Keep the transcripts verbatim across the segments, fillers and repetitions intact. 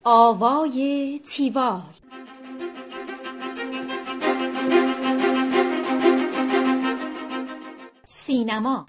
آوای تیوال. سینما.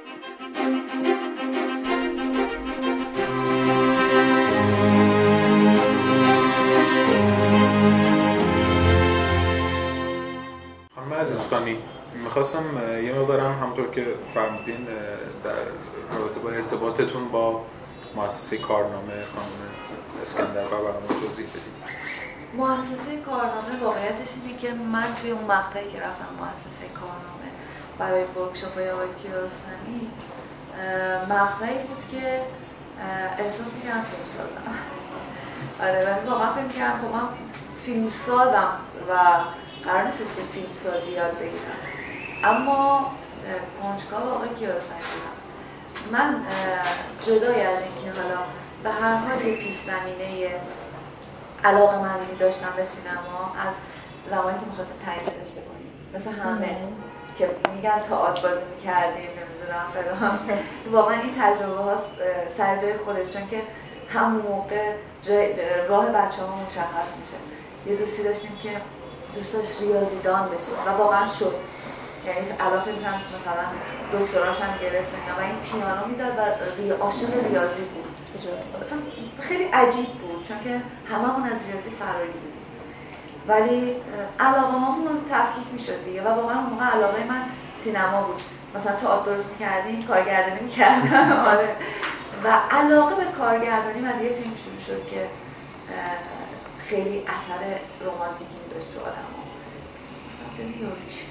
خانم عزیزخانی، میخواستم یه مقدارم همونطور که فرمودین در رابطه با ارتباطتون با مؤسسه کارنامه خانم اسکندر برامون توضیح بدید. مؤسسه کارنامه واقعیتش اینه که من توی اون مقطعی که رفتم مؤسسه کارنامه برای ورکشاپ‌های آقای کیارستمی، مقطعی بود که احساس می‌کردم فیلم سازم. آره، ولی واقعا فکر می‌کردم خب من فیلم سازم و قرار نیستش که فیلم سازی یاد بگیرم. اما کنجکاو آقای کیارستمی بودم. من جدای از اینکه حالا به هر حال یه پیش زمینه علاقه‌مندی داشتم به سینما از زمانی که می‌خواستم تحقیق رشته کنیم، مثل همه که میگن تئاتر بازی می‌کردیم نمیدونم فلان. واقعا این تجربه ها سر جای خودش، چون که همون موقع جای راه بچه‌ها مشخص میشه. یه دوستی داشتیم که دوست داشت ریاضیدان بشه و واقعا شد. یعنی الان فکر می‌کنم مثلا دکتراش هم گرفت و این پیانو میزد و ری... عاشق ریاضی بود. اصلا خیلی عجیب بود چون که هممون از ریاضی فراری بودیم، ولی علاقه هامون تفکیک میشد دیگه و واقعا اون موقع علاقه من سینما بود. مثلا تئاتر درست میکردیم، کارگردانی میکردم. آره، و علاقه به کارگردانی از یه فیلم شروع شد که خیلی اثر رمانتیکی میذاشت تو آدم ها. گفتم فیلم یوریش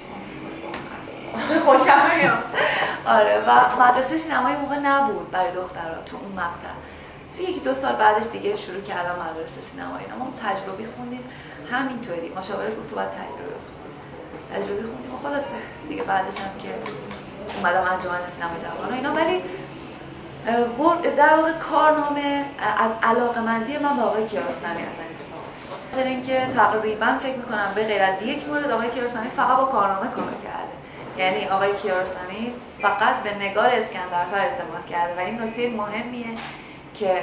خوشم میاد. آره، و مدرسه سینمایی موقع نبود برای دخترها تو اون مقطع. یک دو سال بعدش دیگه شروع کردم مدرسه سینمایی. ما تجربی خوندیم همینطوری. مشاور گفت تو باید تجربه بخونیم. تجربی خوندیم و خلاصه دیگه بعدش هم که اومدم انجمن سینما جوان و اینا. ولی در واقع کارنامه از علاقه‌مندی من با آقای کیارستمی اصلا اتفاق افتاد. در اینکه تقریبا فکر می‌کنم به غیر از یک مورد آقای کیارستمی فقط با کارنامه کار کرده. یعنی آقای کیارستمی فقط به نگار اسکندرفر اعتماد کرده و این نکته مهمیه که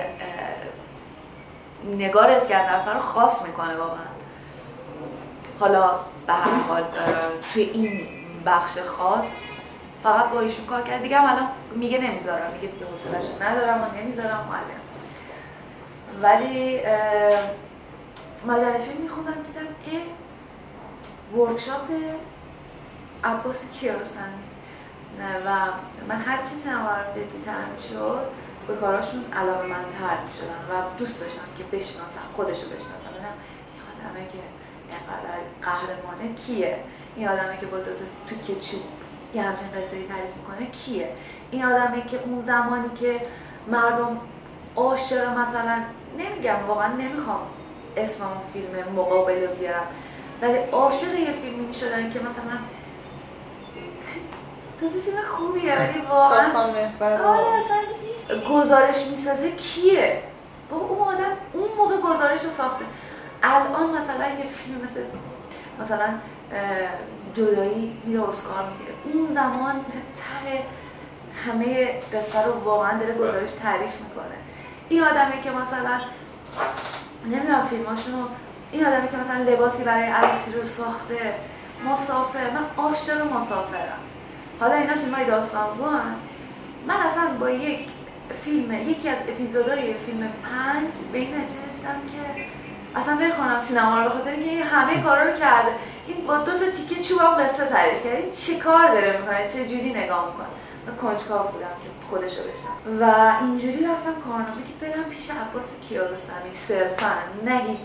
نگار اسکندرفر رو خاص میکنه واقعا. حالا به هر حال توی این بخش خاص فقط با ایشون کار کرد. دیگه هم الان میگه نمیذارم، میگه دیگه حوصله‌شو ندارم و نمیذارم معلم. ولی مجله فیلم میخوندم دیدم اه ورکشاپ عباس کیارستمی و من هر چیزی سینما رو جدی‌تر میشد به کاراشون علاقه‌مندتر میشدم و دوست داشتم که بشناسم، خودشو بشناسم. ببینم این آدمه که اینقدر قهرمانه کیه؟ این آدمه که با دو تا توکه چوب یه همچین قصه‌ای تعریف میکنه کیه؟ این آدمه که اون زمانی که مردم عاشق، مثلا نمیگم واقعا نمیخوام اسم اون فیلم مقابله بیارم، ولی عاشق یه فیلمی میشدن که مثلا تازه فیلم خوبیه ولی واقعا خواستم محور آره اصلا گزارش میسازه کیه؟ بابا اون آدم اون موقع گزارش رو ساخته. الان مثلا یه فیلم مثل مثلا جدایی میره اسکار میگیره، اون زمان ته همه قصه رو واقعا داره گزارش تعریف میکنه. این آدمی که مثلا نمیدونم فیلماشونو، این آدمی که مثلا لباسی برای عروسی رو ساخته، مسافر، من عاشق مسافرم. حالا اینا فیلم‌های داستانگو هستن. من اصلا با یک فیلم، یکی از اپیزودهای فیلم پنج به این نتیجه رسیدم که اصلا بخونم سینما رو، به خاطر اینکه همه کارا رو کرده. این با دو تا تیکه چوب هم قصه تعریف کرده. این چه کار داره میکنه؟ چه جوری نگاه میکنه؟ من کنجکاو بودم که خودشو بشناسم و اینجوری رفتم کارنامه که برم پیش عباس کیارستمی صرفا، نه هیچ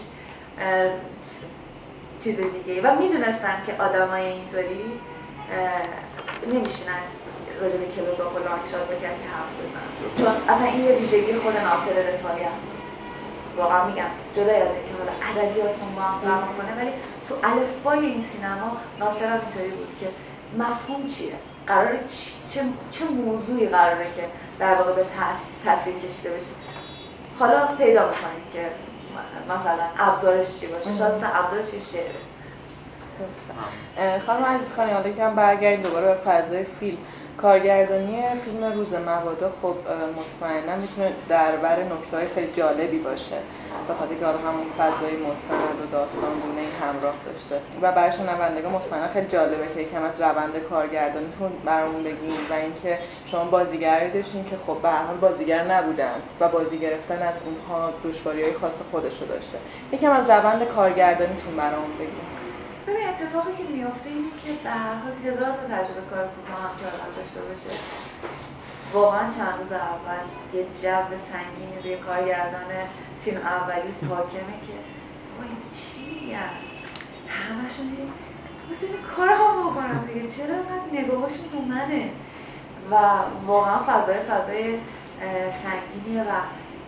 چیز دیگه. و میدونستم که آدمای اینطوری نمیشینن راجع به کلوزآپ و لانگشات به کسی حرف بزنن، چون اصلا این یه ویژگی خود ناصر رفاعی هم واقعا میگم جدای از اینکه حالا ادبیاتمون با هم فرق میکنه، ولی تو الفبای این سینما ناصر هم اینطوری بود که مفهوم چیه، قراره چه چه موضوعی قراره که در واقع به تصویر کشیده بشه. حالا پیدا میکنیم که مثلا ابزارش چی باشه، شاید مثلا ابزارش شعره. خانم عزیزخانی، حالا که هم برگردیم دوباره به فضای فیلم، کارگردانی فیلم روز مبادا خب مطمئنا میتونه دربر نکته‌های خیلی جالبی باشه به خاطر که همون فضای مستند و داستانگونه این همراه داشته و برای شنوندگان مطمئنا خیلی جالبه که یکم از روند کارگردانیتون برامون بگین و اینکه شما بازیگری داشتین که خب به هر حال بازیگر نبودن و بازی گرفتن از اونها دشواری‌های خاص خودشو داشته. یکم از روند کارگردانیتون برامون بگین. ببین اتفاقی که میفته اینه که به هر حال هزار تا تجربه کار کوتاه هم که آدم داشته باشه واقعا چند روز اول یه جو سنگینی روی کارگردان فیلم اولی حاکمه که ما این چی میگن همشون دیگه بسید کارم بکنم دیگه چرا اینقدر نگاهاشون رو منه و واقعا فضای فضای سنگینیه و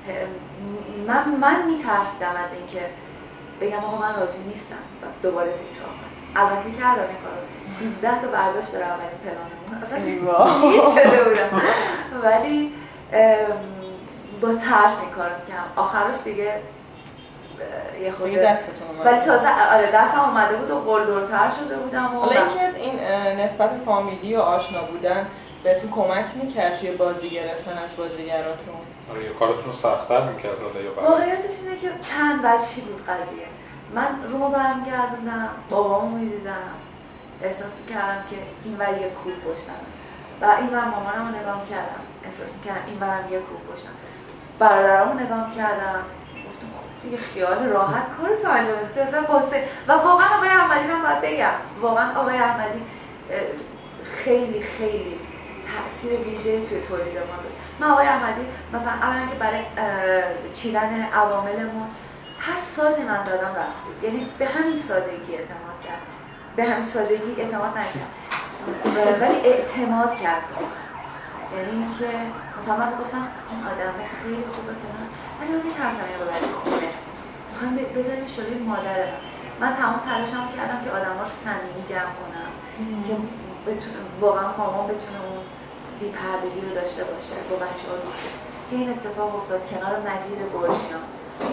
من من میترسیدم از اینکه بگم آقا من راضی نیستم و دوباره تکرار کنم. البته کردم این کارو. هفده تا برداشت داره اولین پلانمون. اصلا هیچ شده بودم. ولی با ترس این کارو می‌کردم. آخرش دیگه یه خورده دستتون اومد. ولی تازه آره دستم اومده بود و قلدرتر شده بودم و حالا اینکه این نسبت فامیلی و آشنا بودن بهتون کمک می‌کرد توی بازی گرفتن از بازیگراتون. آره یا کارتون رو سخت‌تر می‌کرد حالا یا بعد. واقعیتش اینه که چند وجهی بود قضیه. من رومو برمیگردوندم، بابامو می‌دیدم، احساس می‌کردم که اینور یه کوه پشتمه. و اینور مامانمو نگاه می‌کردم، احساس می‌کردم اینورم یه کوه پشتم. برادرامو نگاه می‌کردم، گفتم خب دیگه خیال راحت کارتو انجام بده. اصلا قصه و واقعا آقای احمدی رو باید بگم. واقعا آقای احمدی خیلی خیلی تأثیر ویژه‌ای توی تولید ما داشت. من آقای احمدی مثلا اولا که برای چیدن عواملمون هر سازی من زدم رقصید، یعنی به همین سادگی اعتماد کرد، به همین سادگی اعتماد نکرد ولی اعتماد کرد. یعنی اینکه مثلا من گفتم این آدم خیلی خوبه فلان ولی من میترسم اینو ببرم خونه، میخوام بذاریم جلوی مادر من. من تمام تلاشم کردم که آدم‌ها رو صمیمی جمع کنم که بتونه واقعا مامان بتونه اون بی‌پردگی رو داشته باشه با بچه‌ها دوستش که این اتفاق افتاد کنار مجید گلشیان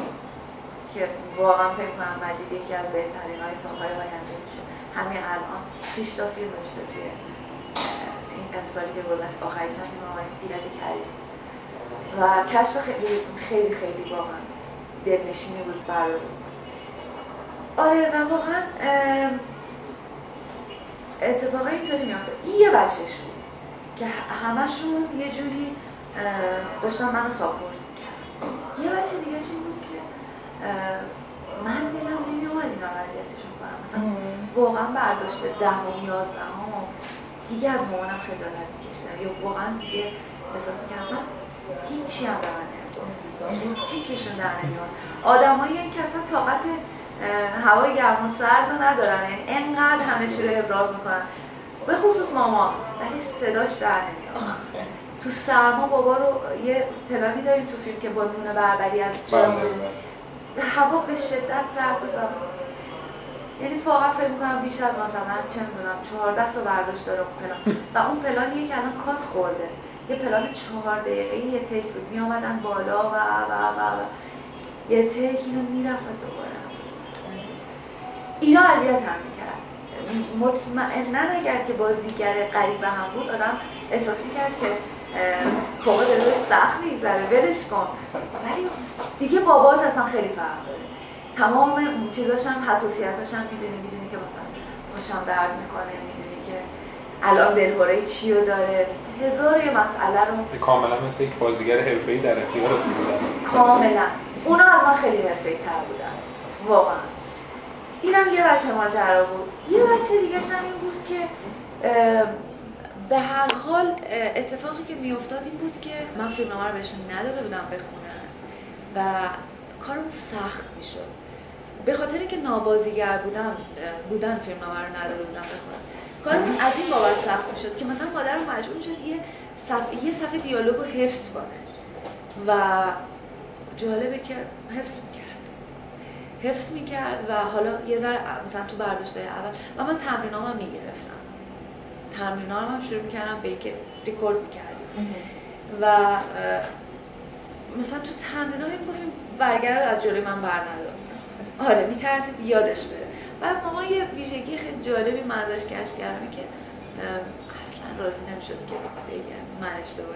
که واقعا فکر کنم مجید یکی از بهترین‌های سال‌های آینده میشه. همین الان شش تا فیلم داشته توی این امسالی که گذشت، آخریش هم فیلم آقای ایرج کریم و کشف خیلی خیلی خیلی واقعا دلنشینی بود برای آره و واقعا اتفاقا اینطوری میافته. این یه بچهش بود که همشون یه جوری داشتن منو ساپورت میکردن. یه بچه دیگهش این بود که من دلم نمیومد اینا رو اذیتشون کنم. مثلا واقعا برداشته دهم یازدهم دیگه از مامانم خجالت میکشیدم یا واقعا دیگه احساس میکردم من هیچی هم در نمیاد، هیچی کشون در نمیاد. آدمایی که اصلا طاقت هوای گرم و سرد رو ندارن، یعنی انقدر همه چی رو ابراز میکنن به خصوص مامان ولی صداش در نمیاد. تو سرما بابا رو یه پلانی داریم تو فیلم که با نون بربری از جلو هوا به شدت سرد بود و یعنی واقعا فکر میکنم بیش از مثلا چه میدونم چهارده تا برداشت داره اون پلان و اون پلانیه که الان کات خورده. یه پلان چهار دقیقه‌ای یه تیک بود، می اومدن بالا و و و و یه تیک اینو میرفت و دوباره اینا اذیت هم میکرد. مطمئناً اگر که بازیگر قریب هم بود آدم احساس میکرد که بابا داره روش سخت میگذره ولش کن، ولی دیگه بابات اصلا خیلی فرق داره. تمام چیزاش هم حساسیتاش هم میدونی میدونی که مثلا پاشم درد میکنه، میدونی که الان دلهوره چی رو داره، هزار یه مسئله رو کاملا مثل یک بازیگر حرفه‌ای در اختیارتون بودن. کاملا اونا از من خیلی حرفه‌ای تر بودن واقعا. اینم یه بچه ماجرا بود. یه بچه دیگه‌ش هم این بود که به هر حال اتفاقی که میافتاد این بود که من فیلمنامه رو بهشون نداده بودم بخونن و کارم سخت میشد. به خاطر اینکه نابازیگر بودم بودن فیلمنامه رو نداده بودم بخونن. کارم از این بابت سخت میشد که مثلا مادرم مجبور میشد یه صفحه یه صفحه دیالوگ رو حفظ کنه و جالبه که حفظ میکرد. حفظ میکرد و حالا یه ذره مثلا تو برداشت‌های اول و من تمرینامو میگرفتم. تمرینامو هم شروع میکردم به اینکه ریکورد میکردیم و مثلا تو تمرین‌ها میگفتیم برگر از جلوی من برندار. آره میترسید یادش بره. بعد مامان یه ویژگی خیلی جالبی من ازش کشف کردم که اصلا اصلا راضی نمیشد که بگم من اشتباه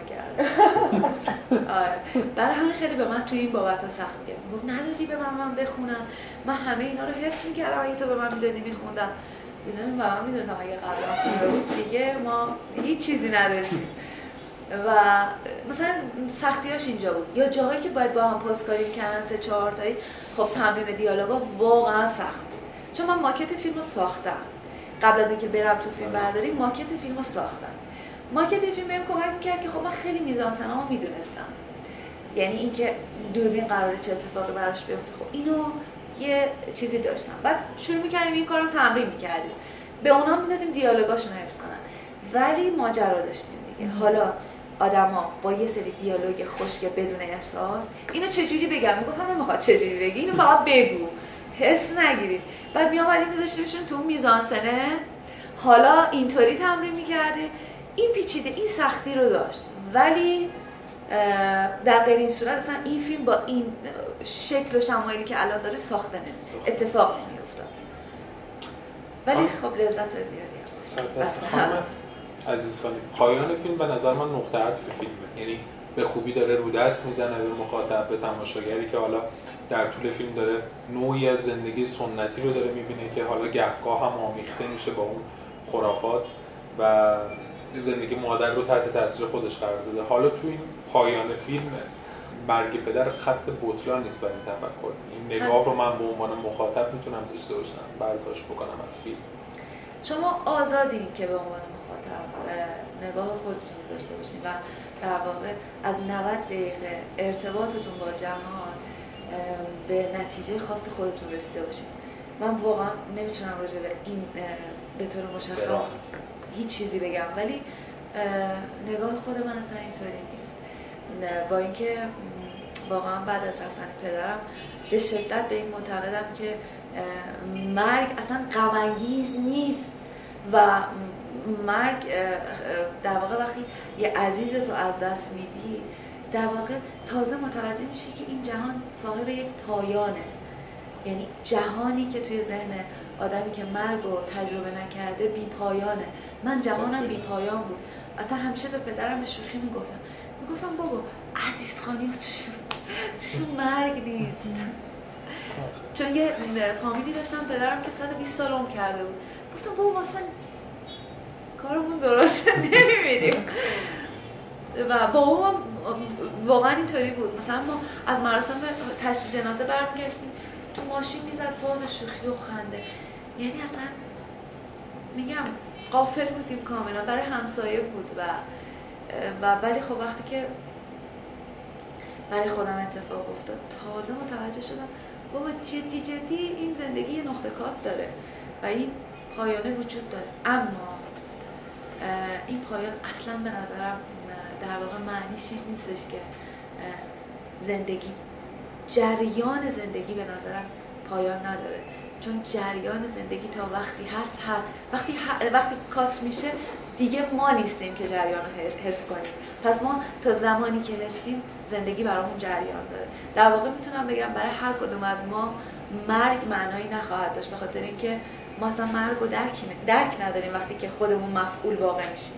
کردم. آره برای همین خیلی به من توی این بابت سخت میگه، میگفت ندادی به من من بخونم، من همه اینا رو حفظ میکردم اگه تو به من میدادی میخوندم. دیدم و من میدونستم اگه قبلا خونده بود دیگه ما هیچ چیزی نداشتیم. و مثلا سختیاش اینجا بود، یا جاهایی که باید با هم پست کاری می‌کردن سه چهار تایی، خب تمرین دیالوگا واقعا سخت بود. چون من ماکت فیلمو ساختم قبل از اینکه برم تو فیلم برداری، ماکت فیلمو ساختم. ماکت فیلم بهم کمک می‌کرد که خب من خیلی میزانسنامو میدونستم، یعنی اینکه دوربین قراره چه اتفاقی براش بیفته، خب اینو یه چیزی داشتم. بعد شروع می‌کردیم این کارو تمرین می‌کردیم، به اونا میدادیم دیالوگاشون رو حفظ کنن، ولی ماجرا داشتیم دیگه. حالا آدما با یه سری دیالوگ خشک بدون احساس اینو چجوری بگم، میگفتم نمیخواد چجوری بگی، اینو فقط بگو، حس نگیرید. بعد میامدیم میذاشتیمشون تو میزانسنه، حالا اینطوری تمرین میکردیم. این پیچیده، این سختی رو داشت، ولی در غیر این صورت اصلا این فیلم با این شکل و شمایلی که الان داره ساخته نمیشه، اتفاق نمیافتاد. ولی خب لذت زیادی هم. عزیز خانی، پایان فیلم به نظر من نقطه عطف فیلمه، یعنی به خوبی داره رو دست میزنه به مخاطب، به تماشاگری که حالا در طول فیلم داره نوعی از زندگی سنتی رو داره میبینه که حالا گهگاه هم آمیخته میشه با اون خرافات و زندگی مادر رو تحت تاثیر خودش قرار داده. حالا تو این پایان فیلم مرگ پدر خط بطلان نیست برای این تفکر، این نگاه رو من به عنوان مخاطب میتونم داشته باشم، برداشت بکنم از فیلم. شما آزادین که به عنوان مخاطب نگاه خودتون داشته باشین و در واقع از نود دقیقه ارتباطتون با جهان به نتیجه خاص خودتون رسیده باشین. من واقعا نمیتونم راجع به این به طور مشخص هیچ چیزی بگم، ولی نگاه خود من اصلا اینطوری نیست. با اینکه واقعا بعد از رفتن پدرم به شدت به این معتقدم که مرگ اصلا غم انگیز نیست و مرگ در واقع وقتی یه عزیزتو از دست میدی در واقع تازه متوجه میشی که این جهان صاحب یک پایانه، یعنی جهانی که توی ذهن آدمی که مرگو تجربه نکرده بی پایانه. من جهانم بی پایان بود. اصلا همیشه به پدرم به شوخی میگفتم میگفتم بابا عزیز خانی توشون توشون مرگ نیست. چون یه فامیلی داشتم پدرم که صد و بیست سال عمر کرده بود، گفتم بابا اصلا کارمون درسته نمیبینیم. و بابا واقعا اینطوری بود. مثلا ما از مراسم تشییع جنازه برمیگشتیم تو ماشین میزد فاز شوخی و خنده، یعنی اصلا میگم غافل بودیم کاملا، برای همسایه بود و و ولی خب وقتی که برای خودم اتفاق افتاد تازه متوجه شدم بابا جدی جدی این زندگی یه نقطه کات داره و این پایانه وجود داره، اما این پایان اصلا به نظرم در واقع معنیش این نیستش که زندگی جریان زندگی به نظرم پایان نداره، چون جریان زندگی تا وقتی هست هست، وقتی ه... وقتی کات میشه دیگه ما نیستیم که جریان رو حس کنیم. پس ما تا زمانی که هستیم زندگی برامون جریان داره. در واقع میتونم بگم برای هر کدوم از ما مرگ معنایی نخواهد داشت، به خاطر اینکه ما اصلا مرگ رو درک درک نداریم وقتی که خودمون مفعول واقع میشیم.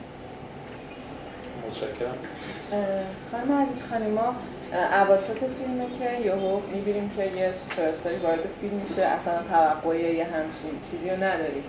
متشکرم. خانم عزیز خانی، ما اواسط فیلمه که یهو میبینیم که یه سوپرستاری وارد فیلم میشه، اصلا توقعی یه همچین چیزی رو نداریم.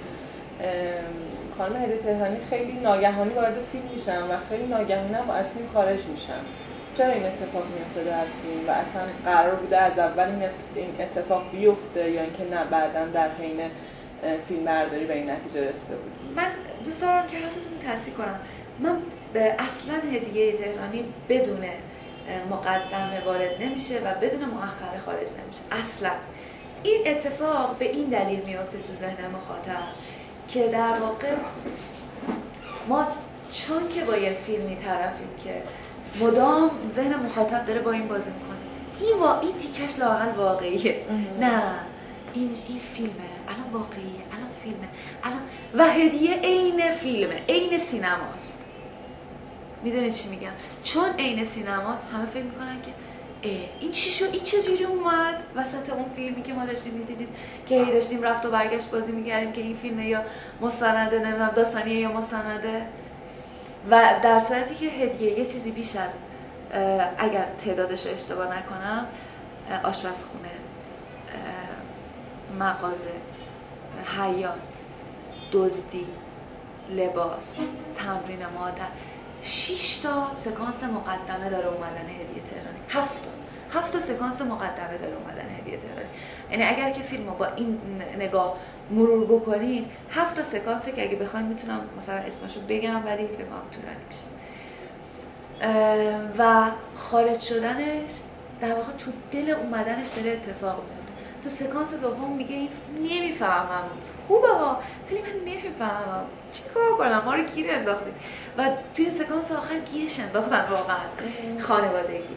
خانم هدیه تهرانی خیلی ناگهانی وارد فیلم میشن و خیلی ناگهانی هم از فیلم خارج میشن. چرا این اتفاق میفته در فیلم و اصلا قرار بوده از اول این اتفاق بیفته یا اینکه نه بعداً در حین فیلم برداری به این نتیجه رسیده بود؟ من دوست دارم که حرفتون تصحیح کنم. من به اصلا هدیه تهرانی بدون مقدمه وارد نمیشه و بدون مؤخر خارج نمیشه اصلا. این اتفاق به این دلیل میفته تو ذهن مخاطب که در واقع ما چون که با یه فیلمی طرفیم که مدام ذهن مخاطب داره با این بازی میکنه، این وا این تیکش لااقل واقعیه، نه این این فیلمه، الان واقعیه، الان فیلمه، الان و هدیه عین فیلمه، عین سینماست. میدونی چی میگم؟ چون عین سینماست همه فکر میکنن که این چی شد، این چجوری اومد وسط اون فیلمی که ما داشتیم میدیدیم که هی داشتیم رفت و برگشت بازی میکردیم که این فیلمه یا مستنده، نمیدونم داستانیه یا مستنده. و در صورتی که هدیه یه چیزی بیش از اگر تعدادش رو اشتباه نکنم آشپزخونه، مغازه، حیاط، دزدی، لباس، تمرین مادر، شش تا سکانس مقدمه داره اومدن هدیه تهرانی. هفت تا هفت تا سکانس مقدمه داره اومدن هدیه تهرانی. یعنی اگر که فیلمو با این نگاه مرور بکنین، هفت تا سکانسه که اگه بخواید میتونم مثلا اسمشو بگم ولی فکر کنم طولانی میشه. و خارج شدنش در واقع تو دل اومدنش داره اتفاق میفته. تو سکانس دوم میگه نمیفهمم، خوبه ها ولی من نمیفهمم چی کار کنم، ما رو گیر انداختید. و توی سکانس آخر گیرش انداختن واقعا خانوادگی.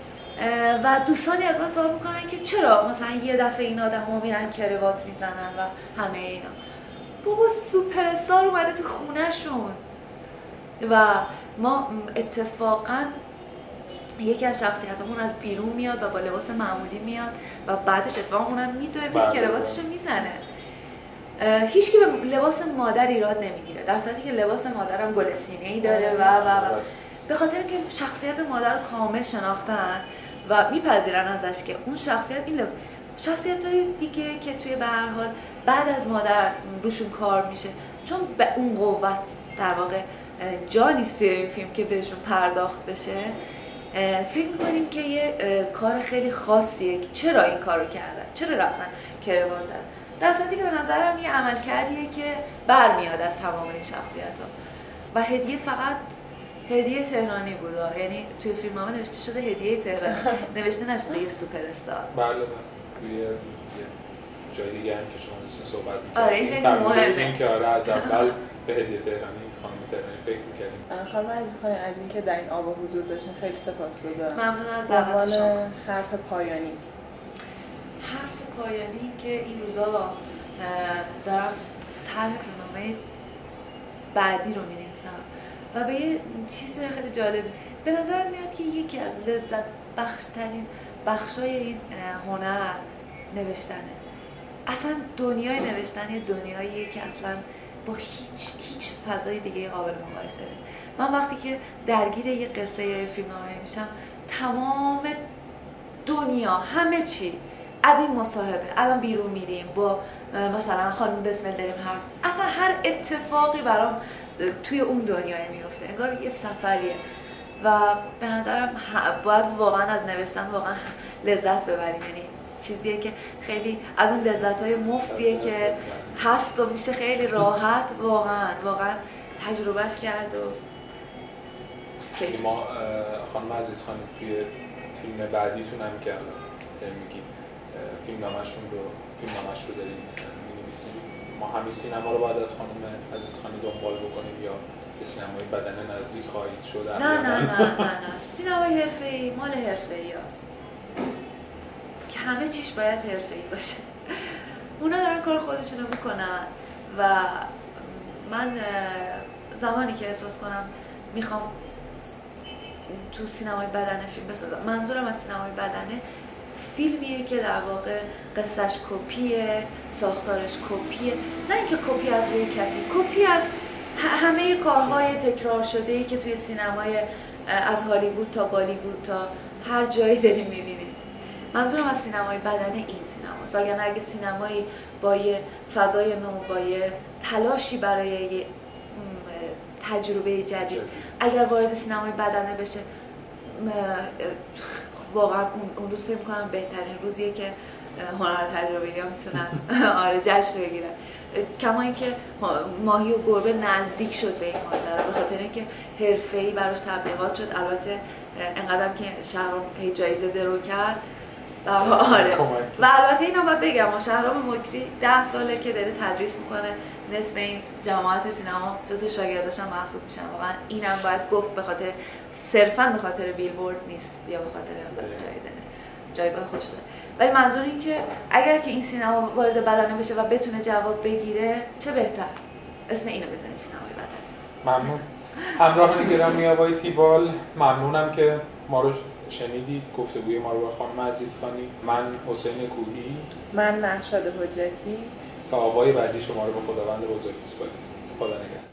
و دوستانی از من سوال میکنن که چرا مثلا یه دفعه این آدم ها میرن کروات میزنن و همه اینا. بابا سوپر استار اومده تو خونه شون و ما اتفاقا یکی از شخصیتامون از بیرون میاد و با لباس معمولی میاد و بعدش اتفاقا اونم میدوه و کرواتشو میزنه. هیچ کی به لباس مادر ایراد نمیگیره، در صورتی که لباس مادرم گل سینه‌ای داره و و و به خاطر اینکه شخصیت مادر رو کامل شناختن و میپذیرن ازش که اون شخصیت این شخصیتای دیگه که توی به هر حال بعد از مادر روشون کار میشه، چون به اون قوت در واقع جا نیست توی این فیلم که بهشون پرداخت بشه. فکر میکنیم که یه کار خیلی خاصیه که چرا این کارو کردن، چرا رفتن کروات زدن، در صورتی که به نظرم یه عملکردیه که برمیاد از تمام این شخصیت‌ها. و هدیه فقط هدیه تهرانی بود، یعنی توی فیلمنامه نوشته شده هدیه تهران، نوشته نشده یه سوپر استار. بله بله. توی جای دیگه هم که شما داشتین صحبت می‌کردید، آره این خیلی مهمه. این که آره از اول به هدیه تهرانی خانم تهرانی فکر می‌کردیم. خانم عزیزخانی از اینکه در این آب حضور داشتین خیلی سپاسگزارم. ممنون از دعوت شما. حرف پایانی. حرف پایانی که این روزا دارم طرح فیلمنامه بعدی رو می‌نویسم و به یه چیز خیلی جالب به نظر میاد که یکی از لذت بخشترین بخشای این هنر نوشتنه. اصلا دنیای نوشتن یه دنیاییه که اصلا با هیچ هیچ فضای دیگه قابل مقایسه نیست. من وقتی که درگیر یه قصه فیلمنامه میشم، تمام دنیا همه چی از این مصاحبه الان بیرون میریم با مثلا خانم بسمل داریم حرف، اصلا هر اتفاقی برام توی اون دنیای میفته، انگار یه سفریه و به نظرم باید واقعا از نوشتن واقعا لذت ببریم. یعنی چیزیه که خیلی از اون لذت‌های مفتیه که هست و میشه خیلی راحت واقعا واقعا تجربهش کرد. و ما خانم عزیزخانی توی فیلم بعدیتون هم که داریم میگیم فیلمنامه‌شون رو فیلمنامه‌اش رو داریم می‌نویسیم، ما همین سینما رو بعد از خانم عزیزخانی دنبال بکنیم یا به سینمای بدنه نزدیک خواهید شد؟ نه نه نه نه نه سینمای حرفه‌ای مال حرفه‌ای هست که همه چیش باید حرفه‌ای باشه. اونا دارن کار خودشون رو میکنن و من زمانی که احساس کنم میخوام تو سینمای بدنه فیلم بسازم، منظورم از سینمای بدنه فیلمیه که در واقع قصهش کپیه، ساختارش کپیه، نه اینکه کپی از روی کسی، کپی از همه کارهای تکرار شده‌ای که توی سینمای از هالیوود تا بالیوود تا هر جایی داریم می‌بینیم. منظورم از سینمای بدنه این سینماست. وگرنه اگه سینمایی با یه فضای نو، با یه تلاشی برای یه تجربه جدید اگر وارد سینمای بدنه بشه، واقعا اون روز فکر می‌کنم بهترین روزیه که هنر تجربه‌ای‌ها میتونن آره جشن بگیرن. کما اینکه ماهی و گربه نزدیک شد به این ماجرا به خاطر اینکه حرفه‌ای براش تبلیغات شد. البته انقدرم که شهرام جایزه درو کرد آره. و البته اینم باید بگم شهرام مکری ده ساله که داره تدریس میکنه، نصف این جماعت سینما جزو شاگرداش هم محسوب میشن و من اینم باید گفت به خاطر صرفا به خاطر بیلبورد نیست یا به خاطر جایزه جایگاه خوش داره. ولی منظور این که اگر که این سینما وارد بدنه بشه و بتونه جواب بگیره چه بهتر، اسم اینو بزنیم سینمای بدنه. ممنون. همراهان گرامی آقای تیبال، ممنونم که ما رو شنیدید. گفتگوی ما رو با خانم عزیزخانی، من حسین کوهی، من مهشاد حجتی. تا آقای بعدی شما رو به خداوند بزرگ می‌سپاریم. خدا نگهدار.